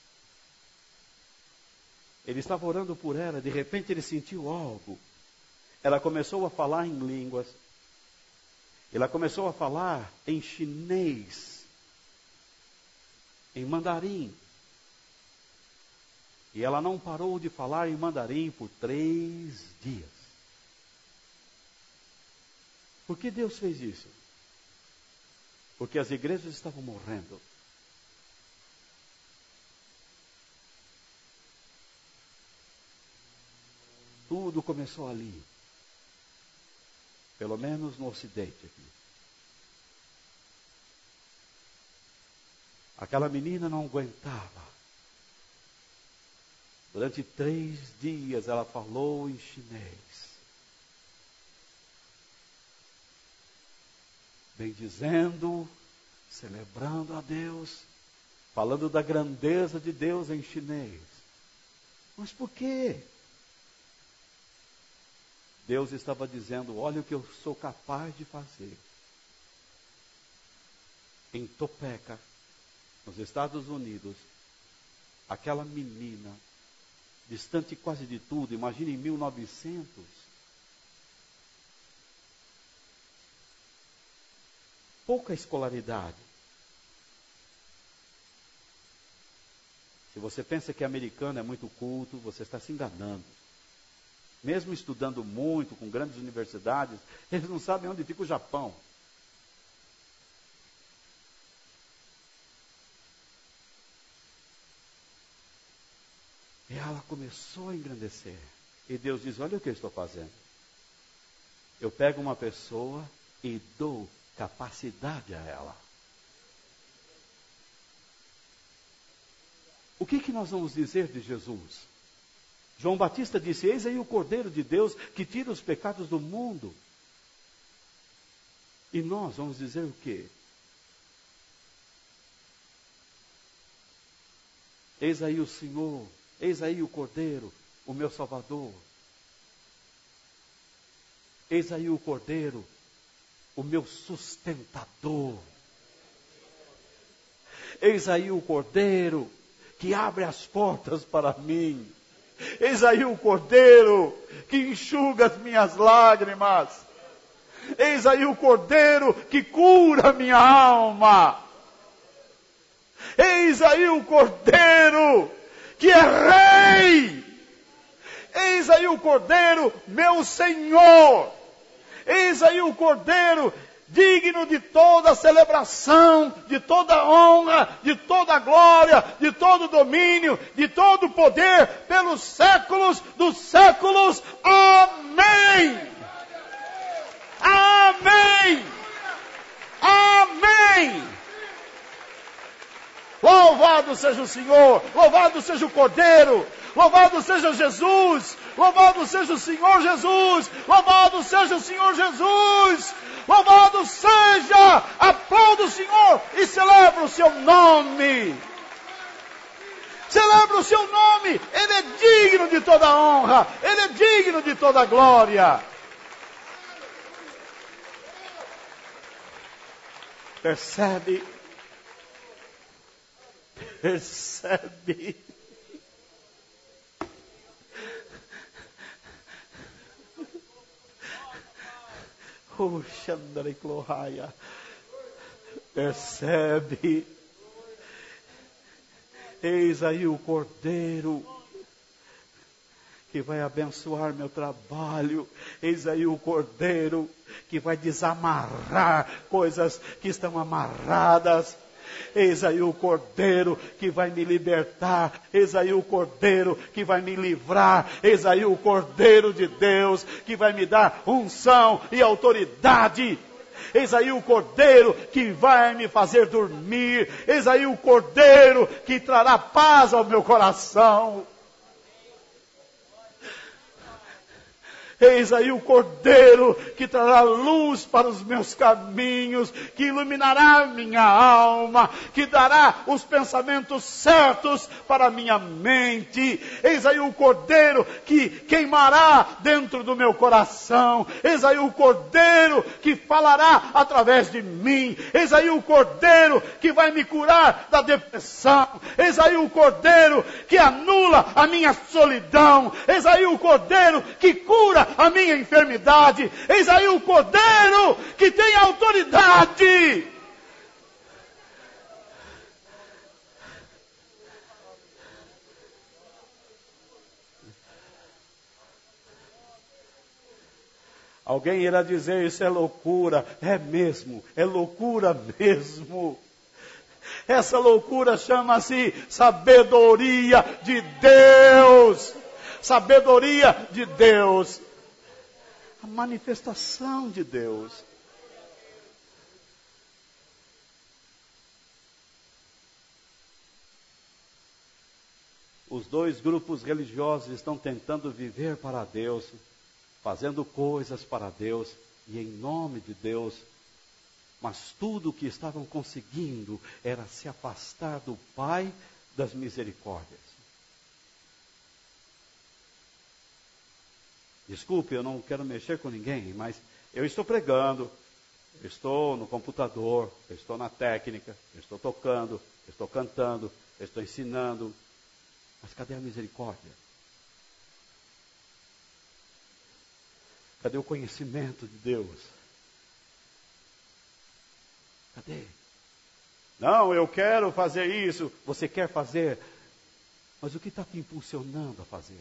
Ele estava orando por ela, de repente ele sentiu algo. ela começou a falar em línguas. Ela começou a falar em chinês, em mandarim. E ela não parou de falar em mandarim por três dias. Por que Deus fez isso? Porque as igrejas estavam morrendo. Tudo começou ali. Pelo menos no Ocidente aqui. Aquela menina não aguentava. Durante três dias ela falou em chinês. Bendizendo, celebrando a Deus, falando da grandeza de Deus em chinês. Mas por quê? Deus estava dizendo, olha o que eu sou capaz de fazer. Em Topeka, nos Estados Unidos, aquela menina, distante quase de tudo, imagine em mil e novecentos, pouca escolaridade. Se você pensa que americano é muito culto, você está se enganando. Mesmo estudando muito, com grandes universidades, eles não sabem onde fica o Japão. E ela começou a engrandecer. E Deus diz, olha o que eu estou fazendo. Eu pego uma pessoa e dou capacidade a ela. O que, que nós vamos dizer de Jesus? João Batista disse, eis aí o Cordeiro de Deus que tira os pecados do mundo. E nós vamos dizer o quê? Eis aí o Senhor, eis aí o Cordeiro, o meu Salvador. Eis aí o Cordeiro, o meu sustentador. Eis aí o Cordeiro que abre as portas para mim. Eis aí o Cordeiro que enxuga as minhas lágrimas. Eis aí o Cordeiro que cura a minha alma. Eis aí o Cordeiro que é Rei. Eis aí o Cordeiro, meu Senhor. Eis aí o Cordeiro digno de toda celebração, de toda honra, de toda glória, de todo domínio, de todo poder, pelos séculos dos séculos. Amém! Amém! Amém! Louvado seja o Senhor, louvado seja o Cordeiro, louvado seja Jesus, louvado seja o Senhor Jesus, louvado seja o Senhor Jesus, louvado seja, aplauda o Senhor e celebra o seu nome. Celebra o seu nome, Ele é digno de toda honra, Ele é digno de toda glória. Percebe? Percebe? Oh, Xandre Clohaya. Percebe? Eis aí o Cordeiro que vai abençoar meu trabalho. Eis aí o Cordeiro que vai desamarrar coisas que estão amarradas. Eis aí o Cordeiro que vai me libertar. Eis aí o Cordeiro que vai me livrar. Eis aí o Cordeiro de Deus que vai me dar unção e autoridade. Eis aí o Cordeiro que vai me fazer dormir. Eis aí o Cordeiro que trará paz ao meu coração. Eis aí o Cordeiro que trará luz para os meus caminhos, que iluminará minha alma, que dará os pensamentos certos para a minha mente. Eis aí o Cordeiro que queimará dentro do meu coração. Eis aí o Cordeiro que falará através de mim. Eis aí o Cordeiro que vai me curar da depressão. Eis aí o Cordeiro que anula a minha solidão. Eis aí o Cordeiro que cura a minha enfermidade. Eis aí o Cordeiro que tem autoridade. Alguém irá dizer, isso é loucura. É mesmo, é loucura mesmo. Essa loucura chama-se sabedoria de Deus. Sabedoria de Deus. A manifestação de Deus. Os dois grupos religiosos estão tentando viver para Deus, fazendo coisas para Deus e em nome de Deus, mas tudo o que estavam conseguindo era se afastar do Pai das misericórdias. Desculpe, eu não quero mexer com ninguém, mas eu estou pregando, eu estou no computador, eu estou na técnica, eu estou tocando, eu estou cantando, eu estou ensinando, mas cadê a misericórdia? Cadê o conhecimento de Deus? Cadê? Não, eu quero fazer isso. Você quer fazer? Mas o que está te impulsionando a fazer?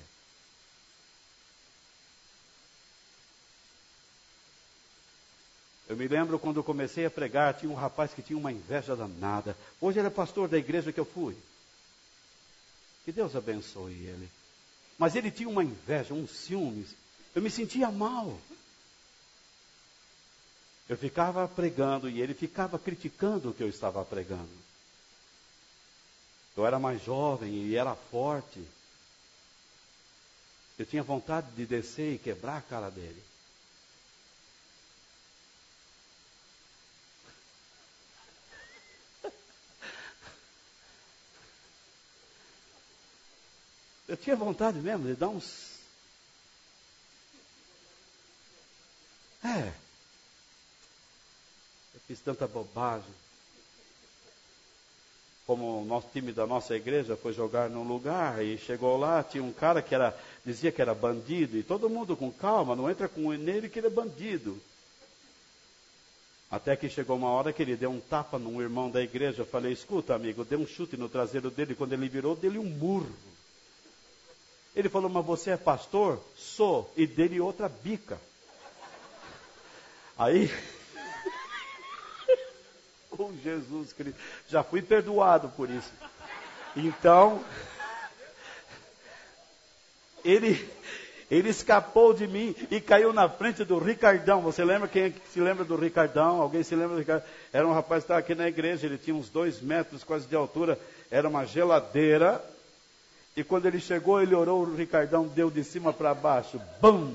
Eu me lembro quando eu comecei a pregar, tinha um rapaz que tinha uma inveja danada. Hoje ele é pastor da igreja que eu fui. Que Deus abençoe ele. Mas ele tinha uma inveja, uns ciúmes. Eu me sentia mal. Eu ficava pregando e ele ficava criticando o que eu estava pregando. Eu era mais jovem e era forte. Eu tinha vontade de descer e quebrar a cara dele. Eu tinha vontade mesmo de dar uns... É. Eu fiz tanta bobagem. Como o nosso time da nossa igreja foi jogar num lugar e chegou lá, tinha um cara que era, dizia que era bandido. E todo mundo com calma, não entra com nele que ele é bandido. Até que chegou uma hora que ele deu um tapa num irmão da igreja. Eu falei, escuta amigo, deu um chute no traseiro dele. Quando ele virou, dele um murro. Ele falou, mas você é pastor? Sou. E dele outra bica. Aí, oh Jesus Cristo, já fui perdoado por isso. Então, ele, ele escapou de mim e caiu na frente do Ricardão. Você lembra quem se lembra do Ricardão? Alguém se lembra do Ricardão? Era um rapaz que estava aqui na igreja, ele tinha uns dois metros quase de altura, era uma geladeira. E quando ele chegou, ele orou, o Ricardão deu de cima para baixo. Bum!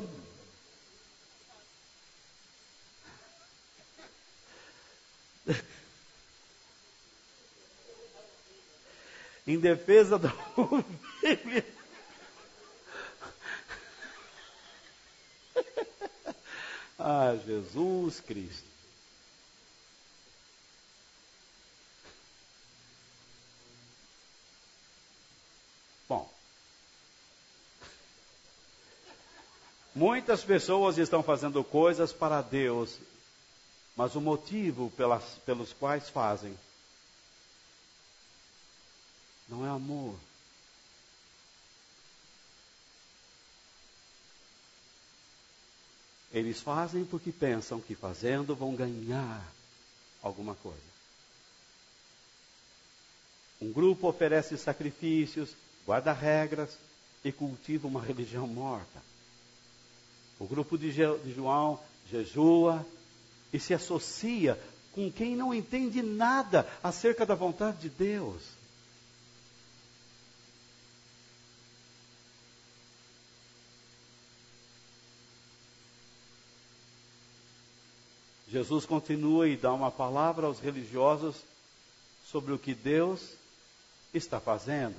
Em defesa da ovelha. Ah, Jesus Cristo. Bom, muitas pessoas estão fazendo coisas para Deus, mas o motivo pelas, pelos quais fazem não é amor. Eles fazem porque pensam que fazendo vão ganhar alguma coisa. Um grupo oferece sacrifícios, guarda regras e cultiva uma religião morta. O grupo de, Je- de João jejua e se associa com quem não entende nada acerca da vontade de Deus. Jesus continua e dá uma palavra aos religiosos sobre o que Deus está fazendo.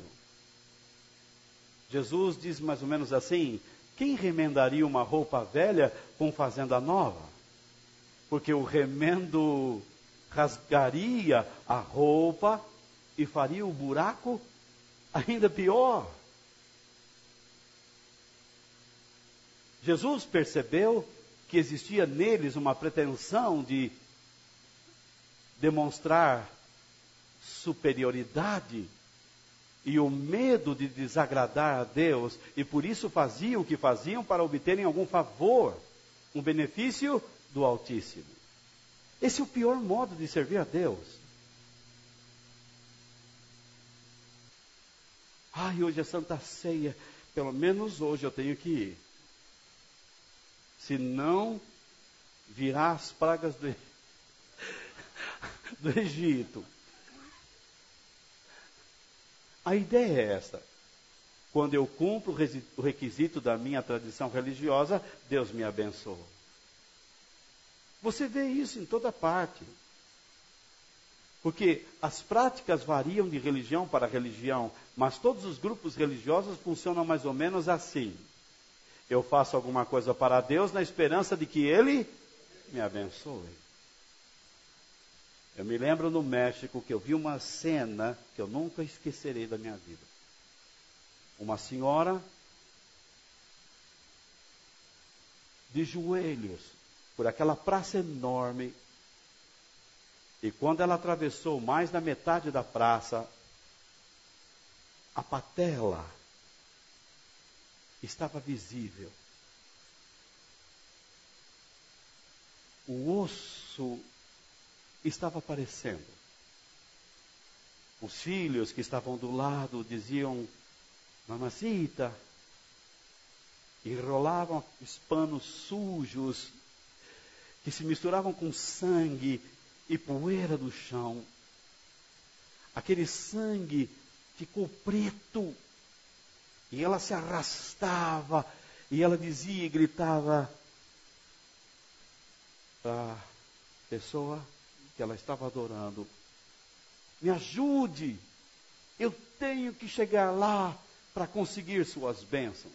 Jesus diz mais ou menos assim, quem remendaria uma roupa velha com fazenda nova? Porque o remendo rasgaria a roupa e faria o buraco ainda pior. Jesus percebeu que existia neles uma pretensão de demonstrar superioridade e o medo de desagradar a Deus, e por isso faziam o que faziam para obterem algum favor, um benefício do Altíssimo. Esse é o pior modo de servir a Deus. Ai, hoje é Santa Ceia, pelo menos hoje eu tenho que ir. Se não virar as pragas do, do Egito. A ideia é esta: quando eu cumpro o requisito da minha tradição religiosa, Deus me abençoa. Você vê isso em toda parte. Porque as práticas variam de religião para religião, mas todos os grupos religiosos funcionam mais ou menos assim. Eu faço alguma coisa para Deus na esperança de que Ele me abençoe. Eu me lembro no México que eu vi uma cena que eu nunca esquecerei da minha vida. Uma senhora de joelhos por aquela praça enorme. E quando ela atravessou mais da metade da praça, a patela estava visível. O osso estava aparecendo. Os filhos que estavam do lado diziam: mamacita, enrolavam os panos sujos que se misturavam com sangue e poeira do chão. Aquele sangue ficou preto e ela se arrastava e ela dizia e gritava para a pessoa que ela estava adorando: me ajude, eu tenho que chegar lá para conseguir suas bênçãos.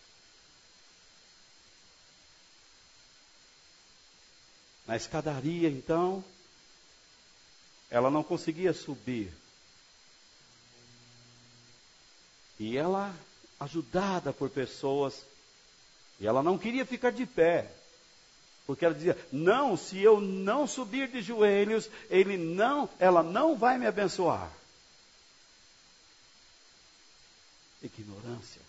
Na escadaria, então, ela não conseguia subir. E ela, ajudada por pessoas, e ela não queria ficar de pé. Porque ela dizia: não, se eu não subir de joelhos, ele não, ela não vai me abençoar. Ignorância.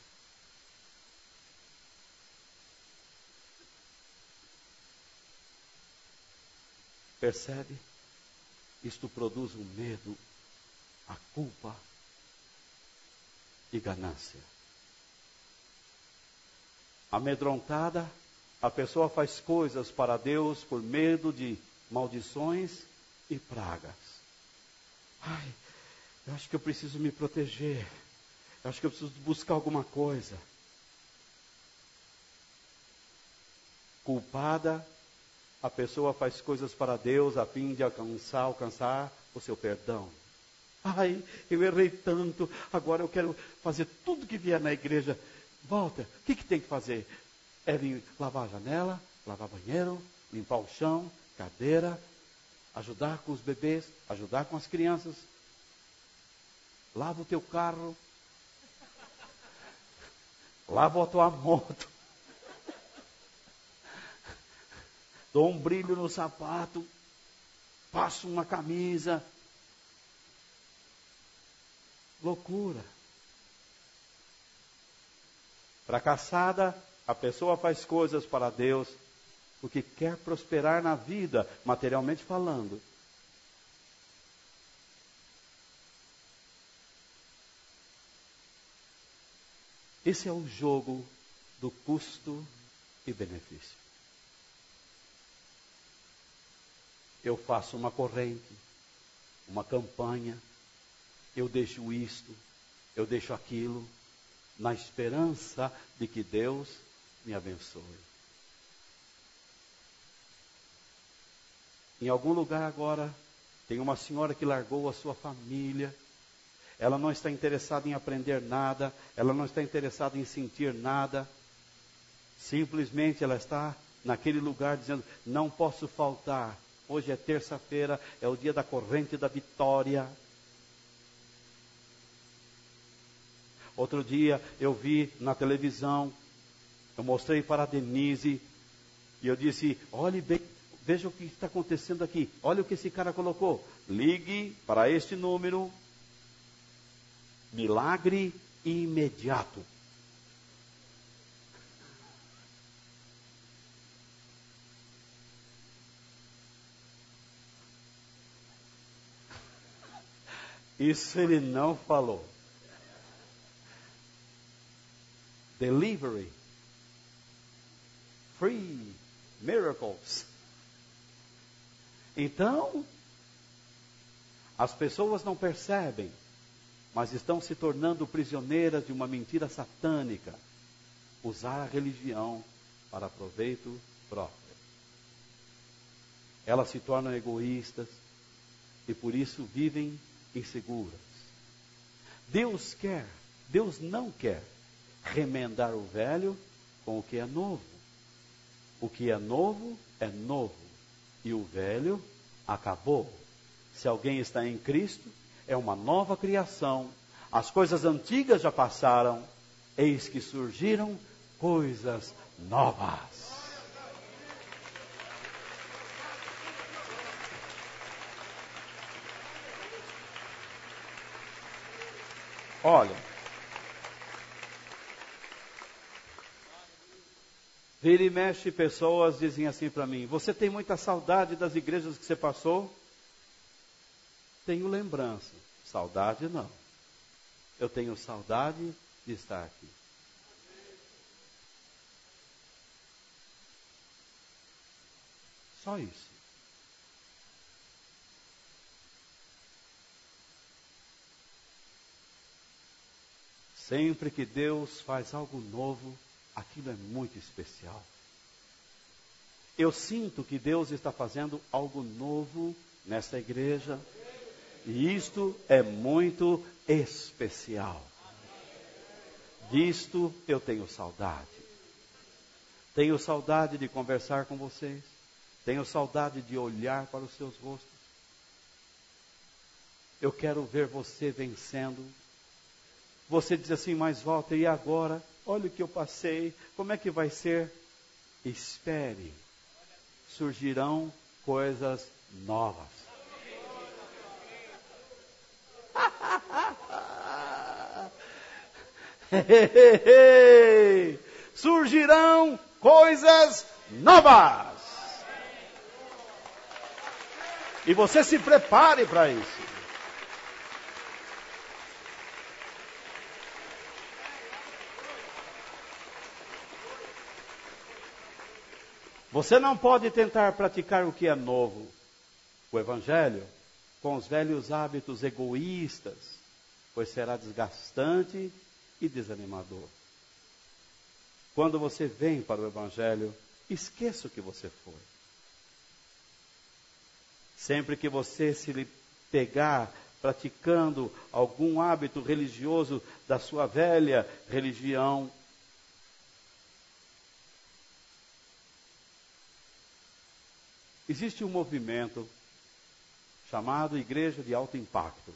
Percebe? Isto produz um medo, a culpa e ganância. Amedrontada, a pessoa faz coisas para Deus por medo de maldições e pragas. Ai, eu acho que eu preciso me proteger. Eu acho que eu preciso buscar alguma coisa. Culpada, a pessoa faz coisas para Deus a fim de alcançar, alcançar o seu perdão. Ai, eu errei tanto, agora eu quero fazer tudo que vier na igreja. Volta, o que, que tem que fazer? É vir lavar a janela, lavar banheiro, limpar o chão, cadeira, ajudar com os bebês, ajudar com as crianças. Lava o teu carro. Lava a tua moto. Dou um brilho no sapato. Passo uma camisa. Loucura. Fracassada, a pessoa faz coisas para Deus porque quer prosperar na vida, materialmente falando. Esse é o jogo do custo e benefício. Eu faço uma corrente, uma campanha, eu deixo isto, eu deixo aquilo, na esperança de que Deus me abençoe. Em algum lugar agora, tem uma senhora que largou a sua família. Ela não está interessada em aprender nada, ela não está interessada em sentir nada. Simplesmente ela está naquele lugar dizendo: não posso faltar. Hoje é terça-feira, é o dia da corrente da vitória. Outro dia eu vi na televisão Eu mostrei para a Denise e eu disse, olhe bem, veja o que está acontecendo aqui. Olha o que esse cara colocou. Ligue para este número, milagre imediato. Isso ele não falou. Delivery. Free. Miracles. Então, as pessoas não percebem, mas estão se tornando prisioneiras de uma mentira satânica. Usar a religião para proveito próprio. Elas se tornam egoístas e por isso vivem inseguras. Deus quer, Deus não quer remendar o velho com o que é novo. O que é novo é novo e o velho acabou. Se alguém está em Cristo, é uma nova criação. As coisas antigas já passaram, eis que surgiram coisas novas. Olha, vira e mexe, pessoas dizem assim para mim, você tem muita saudade das igrejas que você passou? Tenho lembrança, saudade não. Eu tenho saudade de estar aqui. Só isso. Sempre que Deus faz algo novo, aquilo é muito especial. Eu sinto que Deus está fazendo algo novo nessa igreja. E isto é muito especial. Disto eu tenho saudade. Tenho saudade de conversar com vocês. Tenho saudade de olhar para os seus rostos. Eu quero ver você vencendo. Você diz assim, mas Walter, e agora? Olha o que eu passei, como é que vai ser? Espere, surgirão coisas novas. Surgirão coisas novas. E você se prepare para isso. Você não pode tentar praticar o que é novo, o Evangelho, com os velhos hábitos egoístas, pois será desgastante e desanimador. Quando você vem para o Evangelho, esqueça o que você foi. Sempre que você se pegar praticando algum hábito religioso da sua velha religião, existe um movimento chamado Igreja de Alto Impacto.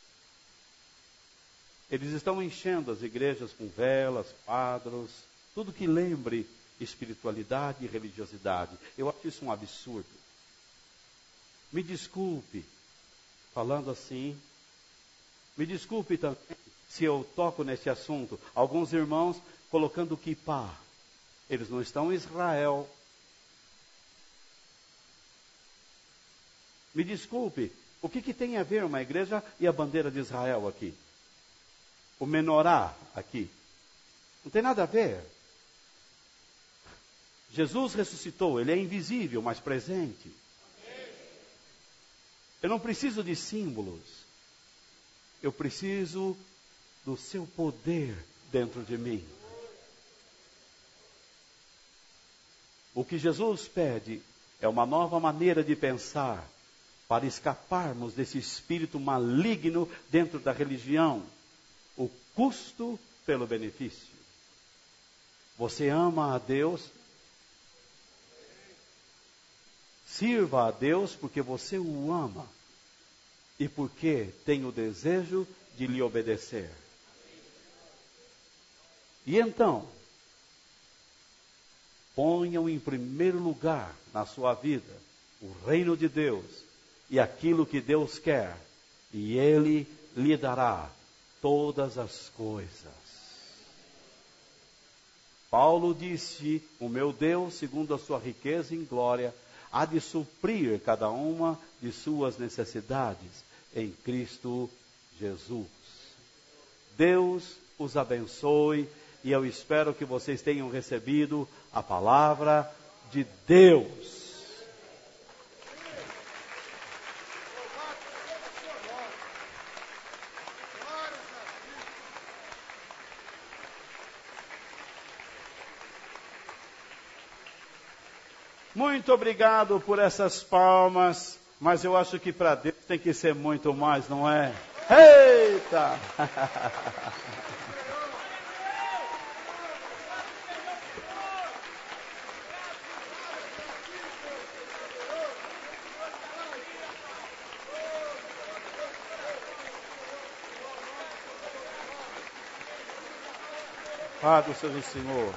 Eles estão enchendo as igrejas com velas, quadros, tudo que lembre espiritualidade e religiosidade. Eu acho isso um absurdo. Me desculpe, falando assim, me desculpe também se eu toco nesse assunto. Alguns irmãos colocando kippah. Eles não estão em Israel. Me desculpe, o que, que tem a ver uma igreja e a bandeira de Israel aqui? O menorá aqui. Não tem nada a ver. Jesus ressuscitou, ele é invisível, mas presente. Eu não preciso de símbolos. Eu preciso do seu poder dentro de mim. O que Jesus pede é uma nova maneira de pensar, para escaparmos desse espírito maligno dentro da religião. O custo pelo benefício. Você ama a Deus? Sirva a Deus porque você o ama. E porque tem o desejo de lhe obedecer. E então, Ponham em primeiro lugar na sua vida o reino de Deus e aquilo que Deus quer, e Ele lhe dará todas as coisas. Paulo disse: o meu Deus, segundo a sua riqueza em glória, há de suprir cada uma de suas necessidades em Cristo Jesus. Deus os abençoe, e eu espero que vocês tenham recebido a palavra de Deus. Muito obrigado por essas palmas, mas eu acho que para Deus tem que ser muito mais, não é? Eita! Louvado seja o Senhor.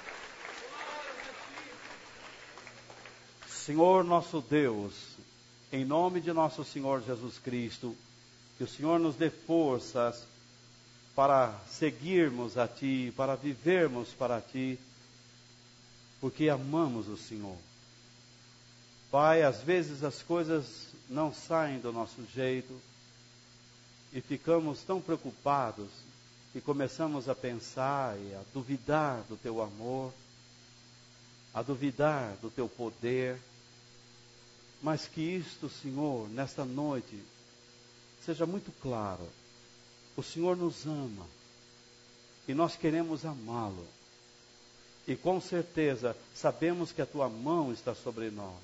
Senhor nosso Deus, em nome de nosso Senhor Jesus Cristo, que o Senhor nos dê forças para seguirmos a Ti, para vivermos para Ti, porque amamos o Senhor. Pai, às vezes as coisas não saem do nosso jeito e ficamos tão preocupados que começamos a pensar e a duvidar do Teu amor, a duvidar do Teu poder. Mas que isto, Senhor, nesta noite, seja muito claro. O Senhor nos ama e nós queremos amá-lo. E com certeza sabemos que a Tua mão está sobre nós.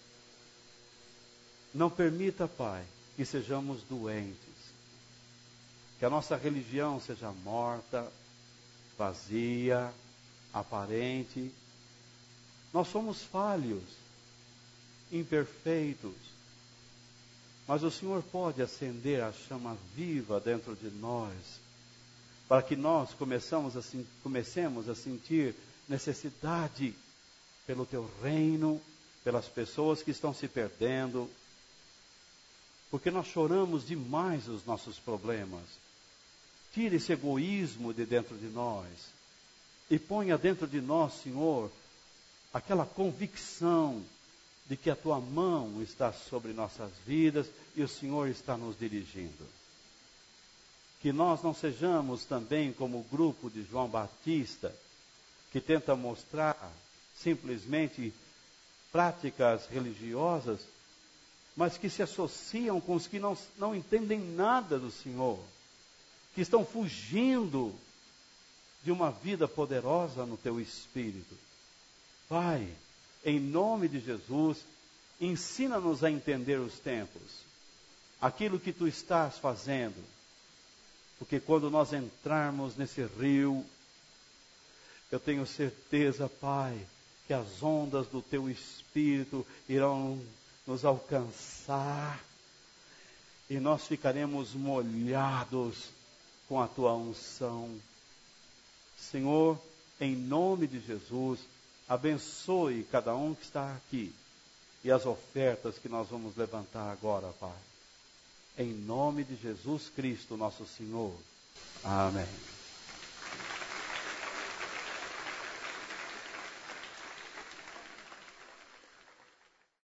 Não permita, Pai, que sejamos doentes. Que a nossa religião seja morta, vazia, aparente. Nós somos falhos, imperfeitos, mas o Senhor pode acender a chama viva dentro de nós, para que nós começamos a, comecemos a sentir necessidade pelo Teu reino, pelas pessoas que estão se perdendo, porque nós choramos demais os nossos problemas. Tire esse egoísmo de dentro de nós e ponha dentro de nós, Senhor, aquela convicção de que a Tua mão está sobre nossas vidas e o Senhor está nos dirigindo. Que nós não sejamos também como o grupo de João Batista, que tenta mostrar simplesmente práticas religiosas, mas que se associam com os que não, não entendem nada do Senhor, que estão fugindo de uma vida poderosa no Teu Espírito. Pai, em nome de Jesus, ensina-nos a entender os tempos, aquilo que Tu estás fazendo, porque quando nós entrarmos nesse rio, eu tenho certeza, Pai, que as ondas do Teu Espírito irão nos alcançar, e nós ficaremos molhados com a Tua unção. Senhor, em nome de Jesus, abençoe cada um que está aqui e as ofertas que nós vamos levantar agora, Pai. Em nome de Jesus Cristo, nosso Senhor. Amém.